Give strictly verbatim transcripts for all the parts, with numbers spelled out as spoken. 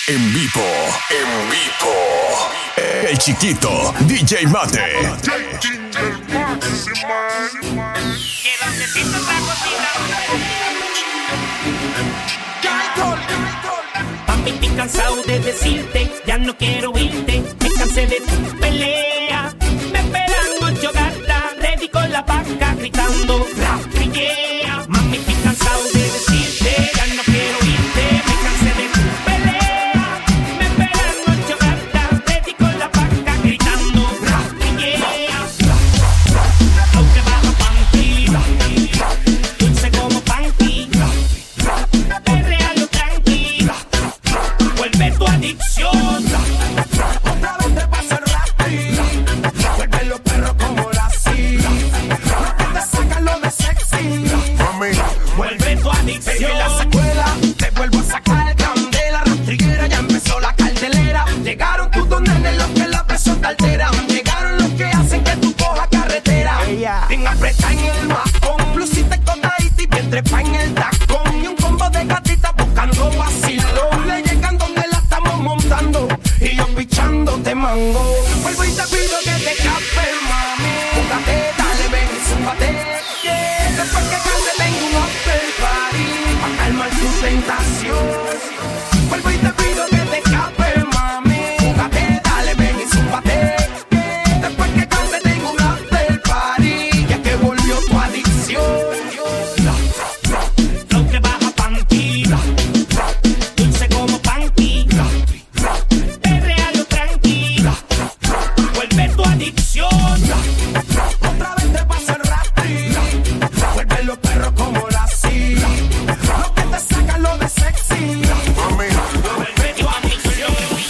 En vivo, en vivo. El chiquito, D J Mate. Papi, estoy cansado de decirte, ya no quiero irte. Me cansé de tu pelea. Me esperan ocho gatas, ready con la vaca gritando rastrillea. Mami, estoy cansado de decirte, ya no quiero irte. Me cansé de tu pelea. Me esperan ocho gatas, ready con la vaca gritando rastrillea. Aunque baja panty, dulce como panty. Perrea lo tranqui, vuelve tu adicción. Otra vez te pasa el rastri, vuelve los perros como la si. No te sacan lo de sexy, mami. Vuelve tu adicción. En la secuela te vuelvo a sacar candela. Rastrillera, ya empezó la cartelera. Llegaron tus dos nenes, los que la presión te alteran. Llegaron los que hacen que tú cojas carretera. Sin apretar en el mascón, blusita escotadita y bien trepa en el tacón. Y un combo de gatitas buscando vacilón. Le llegan donde la estamos montando y yo pichándote mango. Vuelvo y te pido que te escapes, mami. Búscate, dale, ven y zúmbate. Yeah. Después que cante tengo un after party pa' calmar tu tentación. Vuelvo y te pido que te escapes, mami. Búscate, dale, ven y zúmbate. Yeah. Después que cante tengo un after party, ya que volvió tu adicción. Lo que baja panty, dulce como panty. Perrea lo tranqui, vuelve tu adicción. Otra vez te pasa el rastri, vuelve los perros como la si. Los que te sacan lo de sexy, mami. Vuelve tu adicción.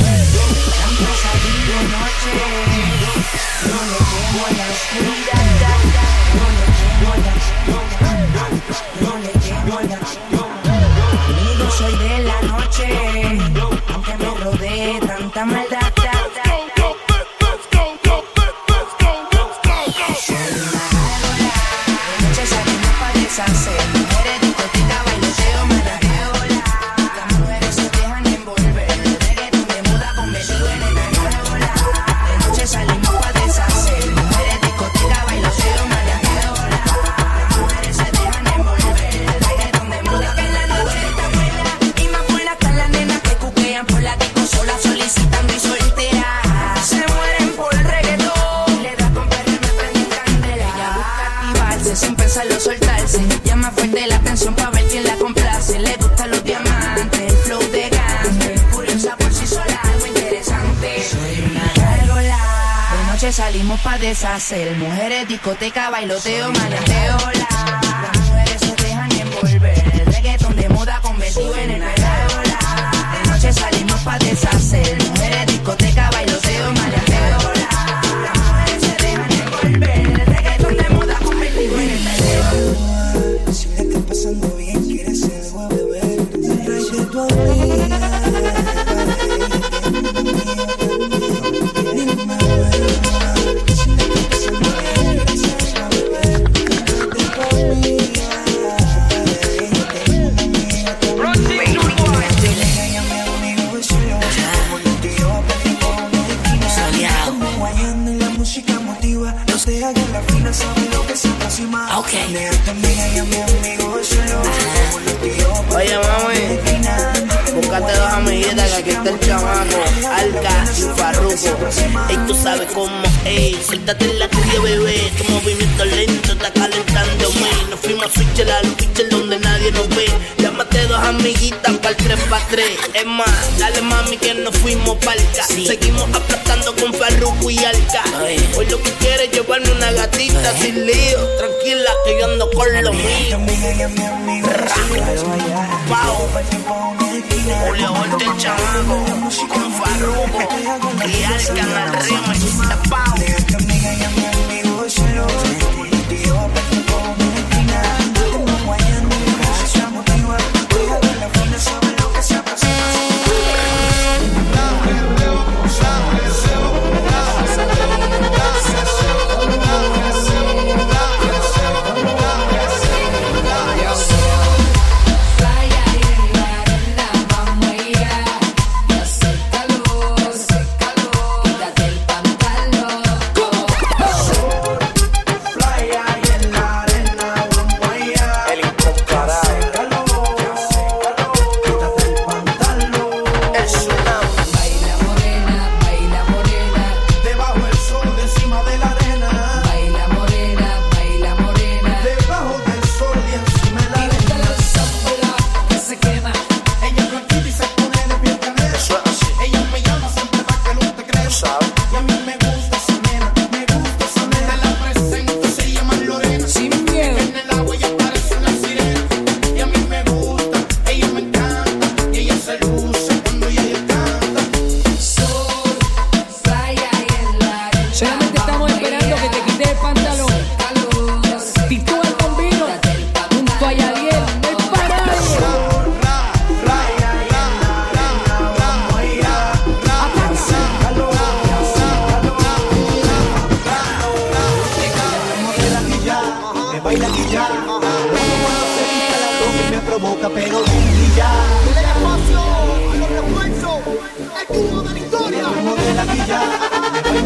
Conmigo soy de la noche, aunque me rodee tanta maldad. Soy una gárgola, de noche salimos pa' deshacer. Mujeres, discoteca, bailoteo, marajeola. Las mujeres se dejan envolver. El reggaetón de moda convertido en una gárgola. De noche salimos pa' deshacer. Mujeres, discoteca, bailoteo, marajeola. Las mujeres se dejan envolver. El reggaetón de moda que en la noche está buena. Y más buenas están las nenas que cuquean por la disco sola, solicitando y solteras. Se mueren por el reggaetón. Le da con perro y me prende candela. Ella busca activarse sin pensarlo soltarse. Llama fuerte la atención pa' ver quién la complace. Le gustan los diamantes, el flow de gangster. Curiosa por sí sola, algo interesante. Soy una gárgola. De noche salimos pa' deshacer. Mujeres, discoteca, bailoteo, maleanteo. Las mujeres se dejan envolver. El reggaetón de moda convertido en una gárgola. De noche salimos pa' deshacer. Mujeres, discoteca, bailoteo, maleanteo. Las mujeres se dejan envolver. El reggaetón de moda convertido en una gárgola. Si le está pasando bien, quieres algo a beber. Me traes de tu amiga. Dime, bueno. Si le está pasando bien, quieres algo a beber. Me traes de tu amiga. Dile que ella me amigo y solo como yo te llevo a pedir por una esquina. Estamos guayando y la música motiva. No se hagan la fina, saben lo que se aproxima. Okay. Le das también a ella mi amigo y solo como yo te llevo a pedir Oye, mami, búscate dos amiguitas que aquí está el chamaco, Alca y Farruko. Ey, tú sabes cómo, ey, suéltate la tuya, bebé. Tu movimiento lento está calentándome. Nos fuimos a switcher a los pitchers donde nadie nos ve. Llámate dos amiguitas para el tres pa' tres. Es más, dale mami que nos fuimos palca. Sí. Seguimos aplastando con Farruko y Alca. Ay. Hoy lo que quieres es llevarme una gatita. Ay. Sin lío, tranquila que yo ando con lo mío. también a ella mi amigo y solo Pau, como una esquina. Julio Volta el chamaco, con Farruko y Alca en el ritmo. Pau. Le das también a ella mi amigo y solo como yo te llevo a pedir por una esquina. Estamos guayando y la música motiva. Déjalo en la fina, saben lo que se aproxima. Vaya y la arena, vamos a ir.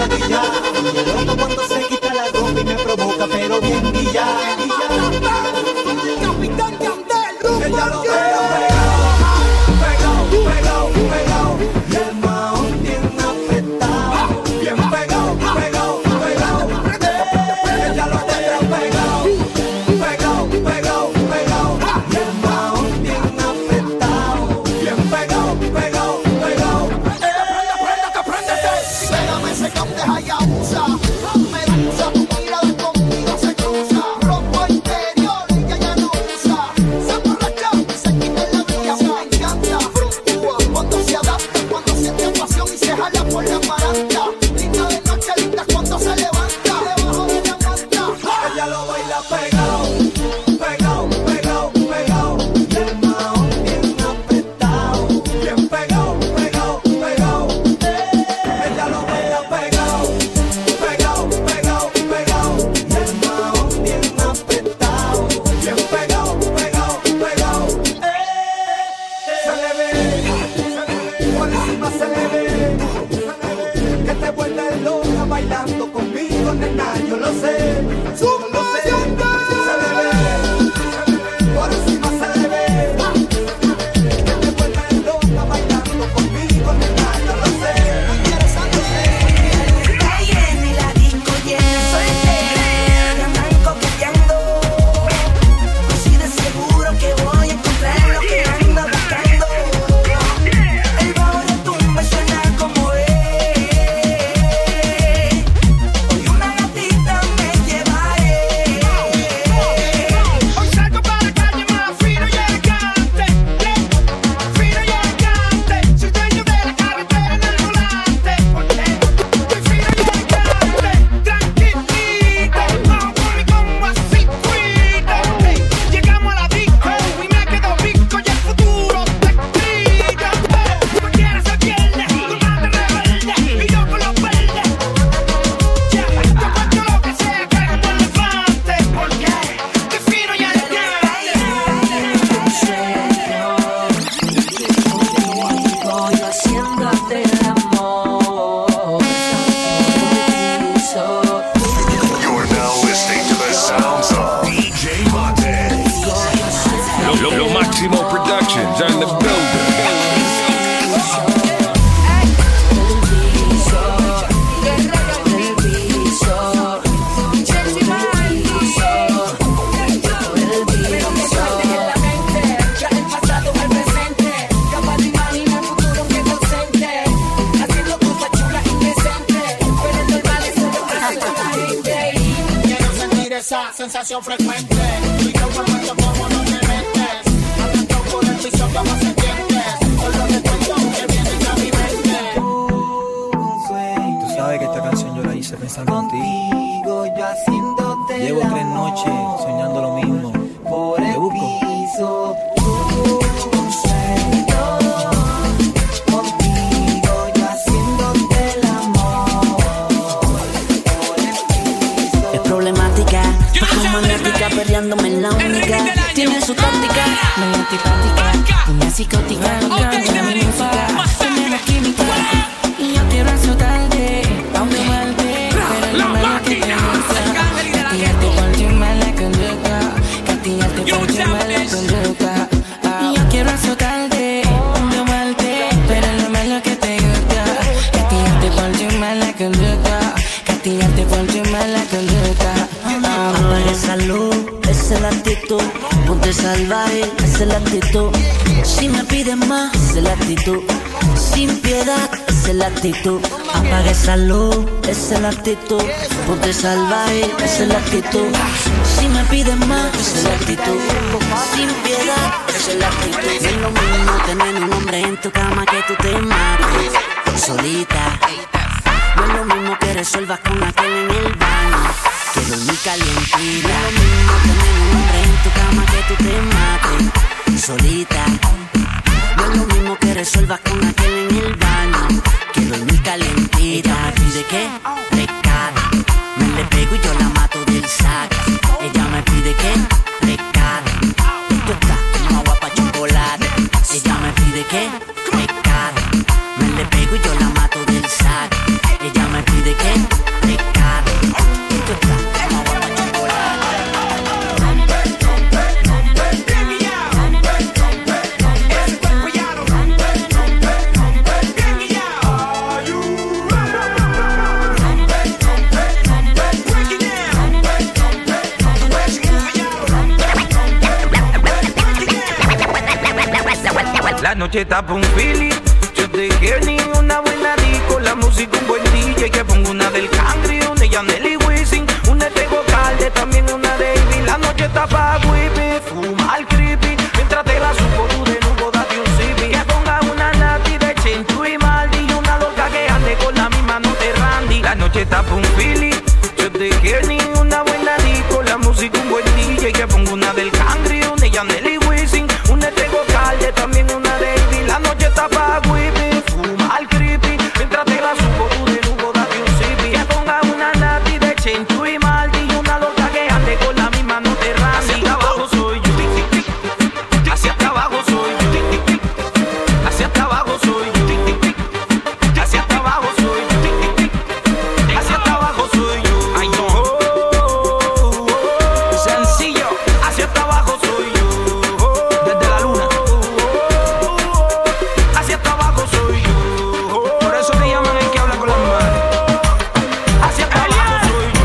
guilla. Me loco cuando se quita la ropa y me provoca, pero bien guilla. Capitán Yandel, ella lo veo pegado, pegado, pegado, pegado. Y el maón bien apretado, bien pegado, pegado, pegado. Ella lo veo pegado, pegado, pegado, pegado. Y el maón bien apretado, bien pegado, pegado, pegado. Prende, prende, que prendete. Pégame ese que deja y abusa. Me usa tu mirada conmigo se cruza. Rojo interior, ella ya no usa. Se emborracha, se quita la vía. Me encanta, fluctúa cuando se adapta. Cuando siente pasión y se jala por la baranda. Linda de noche, linda cuando se levanta. Debajo de la manta, ella lo baila pegado, pegado, pegado, pegado. Y el maón bien apretado, bien pegado, pegado, pegado. Ella lo baila pegado, pegado, pegado, pegado. Y el maón bien apretado, bien pegado, pegado, pegado. Se le ve, por encima se le ve, que te vuelve loca bailando conmigo, nena, yo lo sé, yo lo sé. Se le ve, por encima se le ve, que te vuelve loca bailando conmigo, nena, yo lo sé. Está llena y la disco llena, soltera, me andan coqueteando. Así de seguro que voy a encontrar lo que ando buscando. El bajo de tumba suena como es. Hoy una gatita me llevaré. Hoy salgo para la calle más fino y elegante, fino y elegante. Soy dueño de la carretera en el volante, estoy fino y elegante, tranquilita. Vamos conmigo como así, cuídate. Llegamos a la disco y me quedo rico y el futuro te grita. Cualquiera se pierde, con más de rebelde y yo con los verdes. Ya, yo cuento lo que sea, cargo un elefante, porque estoy fino y elegante. Voy haciéndote el amor. You're now listening to the sounds of D J Monte. Lo, lo, lo Máximo Productions on the building. Quiero sentir esa sensación frecuente. Y yo por cuento como no te metes. Atento por el piso como se sientes. Solo te cuento que vienes a mi mente. Tú sabes que esta canción yo la hice pensando en ti. Contigo yo haciéndote el Llevo tres amor. noches soñando lo mismo. Por Te el busco. piso, tu sueño. Contigo yo haciéndote el amor. Por el piso. Es problemática, poco magnética, perreándome en la única. Tiene su táctica, muy antipática, una psicótica. Canta mi música, tiene la química. Y yo quiero azotarte, aunque vuelve, pero no me lo que te gusta. Castigarte por tu mala conducta, castigarte por tu mala conducta. Y yo quiero azotarte, aunque vuelve, pero no me lo que te gusta. Castigarte por tu mala conducta, castigarte por tu mala conducta. Apaga esa luz, esa es la actitud. Ponte salvaje, esa es la actitud. Si me pides más, esa es la actitud. Sin piedad, esa es la actitud. Apaga esa luz, esa es la actitud. Ponte salvaje, esa es la actitud. Si me pides más, esa es la actitud. Sin piedad, esa es la actitud. No es lo mismo tener un hombre en tu cama que tú te mates solita. No es lo mismo que resuelvas con aquel en el baño que dormir calientita. No es lo mismo tener un hombre en tu cama que tú te mates solita. No es lo mismo que resuelvas con aquel en el baño que dormir calientita. Ella me pide que rescate, me le pego y yo la mato del saco. Ella me pide que rescate, esto está como agua pa' chocolate. Ella me pide que rescate, me le pego y yo la mato del saco. Ella me pide que noche está pa' un feeling. Yo te quiero ni una buena disco, la música un buen D J, que pongo una del Cangri, una de Yandel y Wisin, una de Tego Calde, también una de Ivy. La noche está pa' whippy, fumar creepy, mientras te la supo tú de nuevo date un zippy. Que ponga una nati de Chencho y Maldi y una loca que ande con la misma no te Randy. La noche está pa' un feeling. Yo te quiero ni una buena disco, la música un buen D J, que pongo una del Cangri, una de Yandel y Wisin, una de Tego Calde, también una de Ivy. La noche está pa' whippy, fumar creepy, mientras te la supo tú de nuevo date un zippy. Que ponga una nati de Chencho y Maldi y una loca que ande con la misma no te Randy. Hacia abajo soy yo, hacia abajo soy yo, hacia abajo soy yo, hacia abajo soy yo, hacia abajo soy yo. Ay no, sencillo, hacia abajo soy yo, desde la luna, hacia abajo soy yo. Por eso te llaman el que habla con las manos. Hacia abajo soy yo.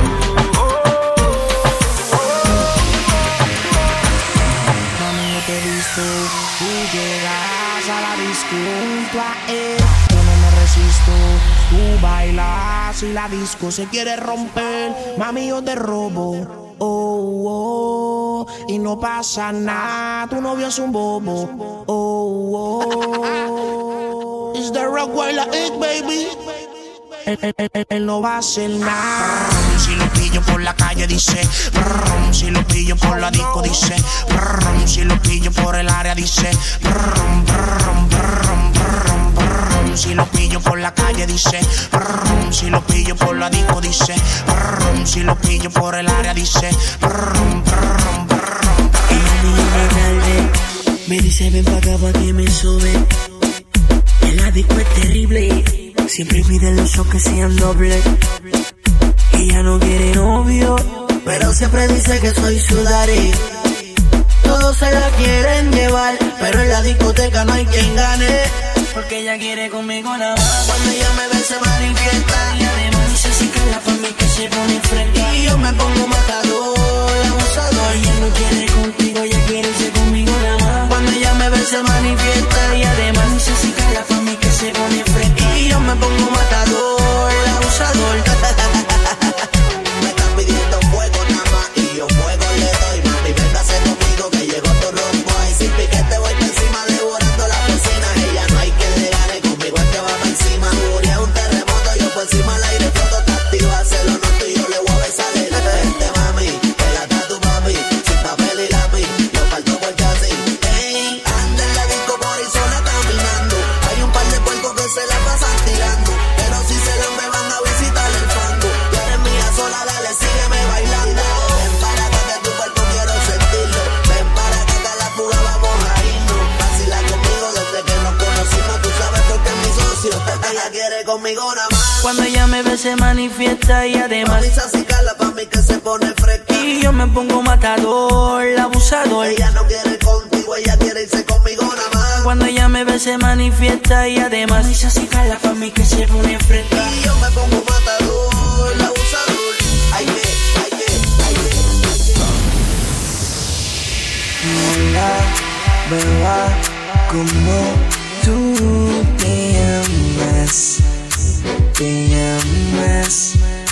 Mami, yo te he visto, tú llegas a la disco junto a él. Yo no me resisto, tú bailas y la disco se quiere romper. Mami, yo te robo, oh, oh, y no pasa nada, tu novio es un bobo, oh, oh. It's the Rockweiler Egg, baby. Él, él, él, él no va a hacer nada. Si lo pillo por la calle dice, brum, si lo pillo por la disco dice, brum, si lo pillo por el área dice, brum, brum, brum, brum, brum, si lo pillo por la calle dice, brum, si lo pillo por la disco dice, brum, si lo pillo por el área dice, brum, brum, brum. Ella me llama tarde, me dice ven pa' acá pa' que me sube. El adicto es terrible, siempre pide los shows que sean dobles. Ella no quiere novio, pero siempre dice que soy su daddy. Todos se la quieren llevar, pero en la discoteca no hay quien gane, porque ella quiere conmigo nada más. Cuando ella me ve se manifiesta, y además dice si cala pa' mí que se pone fresca. Y yo me pongo matador, abusador. Ella no quiere contigo, ella quiere irse conmigo nada más. Cuando ella me ve se manifiesta, y además dice si cala pa' mí que se pone fresca. Y yo me pongo matador, abusador. Me están pidiendo fuego nada más y yo fuego le doy. Mami, véngase conmigo que llegó tu rombo. Ahí sin piquete voy pa' encima devorando la cocina. Ella no hay que le gane, conmigo es que va pa' encima. Jugué un terremoto, yo por encima al aire floto. Te activa, se lo noto y yo le voy a besar el vente mami, pégate a tu papi, sin papel y lápiz, yo parto por casi. Ey, anda en la disco por ahí sola caminando. Hay un par de puercos que se la pasan tirando, pero si se la me van a visitar el fango. Tú eres mía sola, dale, sígueme bailando. Ven para acá que tu cuerpo quiero sentirlo. Ven para acá que a la fuga vamos a irnos. Vacila conmigo desde que nos conocimos. Tú sabes por qué es mi socio. Ella quiere conmigo nada más. Cuando ella me ve se manifiesta y además avisa si cala pa' mí que se pone fresca. y yo me pongo matador, abusador. Ella no quiere contigo, ella quiere irse conmigo nada más. Cuando ella me ve se manifiesta y además avisa si cala pa' mí que se pone fresca. Y yo me pongo matador, abusador. Ay, que, ay, que, ay, que. Hola, beba, como tú te llamas, te llamas.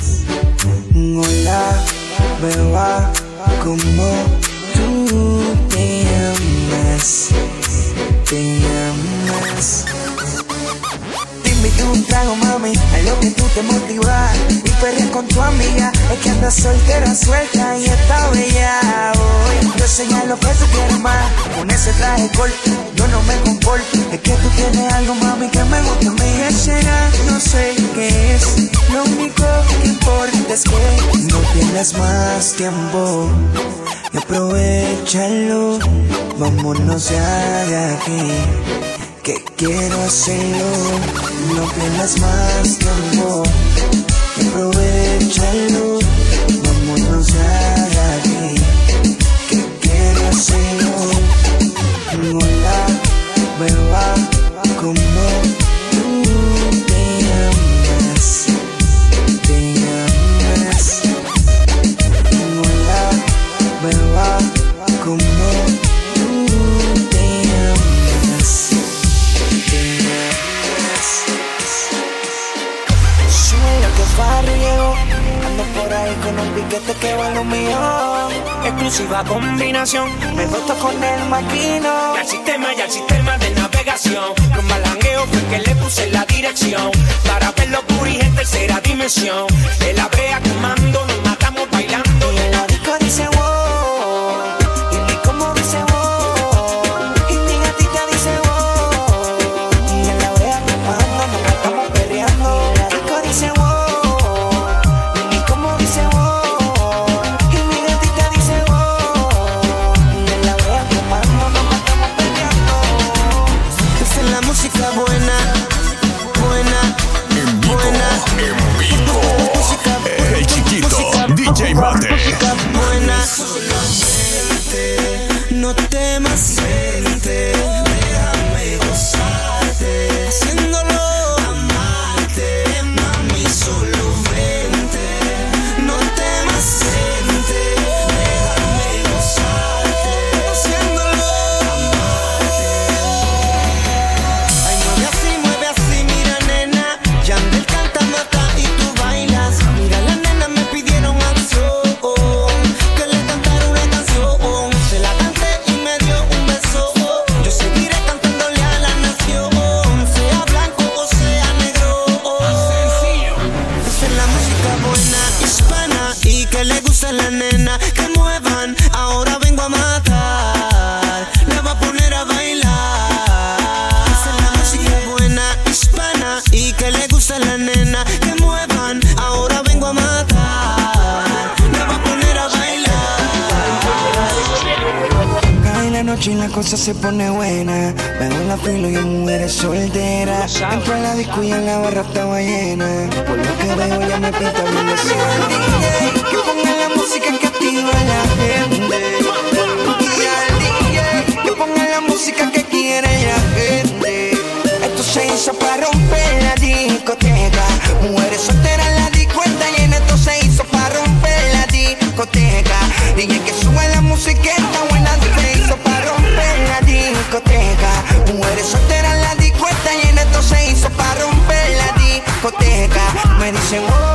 Hola, beba, como tú te llamas, te llamas. Te invito un trago, mami, a lo que tú te motivas. Y perreas con tu amiga, es que andas soltera, suelta y está bella hoy. Yo señalo que tú quieres más, con ese traje corto, yo no me comporto. Es que tú tienes algo, mami, que me gusta a mí. ¿Qué será? No sé qué es, lo único que importa es que no tienes más tiempo. Y aprovechalo, vámonos ya de aquí, que quiero hacerlo. No pierdas más tiempo, y aprovechalo, vámonos ya de aquí, que quiero hacerlo. Hola, beba, como tú te llamas, te llamas. Hola, beba, como tú te llamas. con un piquete que vale un millón. Exclusiva combinación, Me gusta con el maquino. y al sistema y al sistema de navegación. Con balangueo fue que le puse la dirección para ver locura y en tercera dimensión. De la brea comando, nos matamos bailando. Y en la disco dice wow, y mi combo dice wow, y mi gatita dice wow. Y en la brea comando, nos matamos perreando. Y en la disco dice wow, y mi combo dice wow, y mi gatita dice wow. Y en la brea comando, nos matamos perreando. Esta es la música buena, buena, En vivo, buena. en vivo. Música, El chiquito, música, D J Mate. música buena. No temas, vente, déjame gozarte, haciéndolo, amarte, mami, solo vente. No temas, vente, déjame gozarte, haciéndolo, amarte. Ay, mueve así, mueve así, mira nena, Yandel canta, mata y tú bailas. Mira la nena, me pidieron acción, que le cantara una canción. Se la canté y me dio un beso. Yo seguiré cantándole a la nación, sea blanco o sea negro. Esa es la música buena, hispana, y que le gusta a la nena. Que muevan, ahora vengo a matar, la va a poner a bailar. Esa es la música buena, hispana, y que le gusta a la nena. Que muevan, ahora vengo a matar, la va a poner a bailar. Cae la noche y la cosa se pone buena. Veo en la fila y hay mujeres solteras. Entro a la disco y en la barra estaba llena. Por lo que veo ya me pinta bien de ser el D J. Que ponga la música que activa a la gente. Y al D J que ponga la música que quiere la gente. Esto se hizo para romper la discoteca. Mujeres solteras en la disco está llena. Esto se hizo para romper la discoteca. D J que sube la música está buena. Se hizo para romper la discoteca. Mujeres solteras en la disco está llena. Esto se hizo para romper la discoteca. Me dicen oh,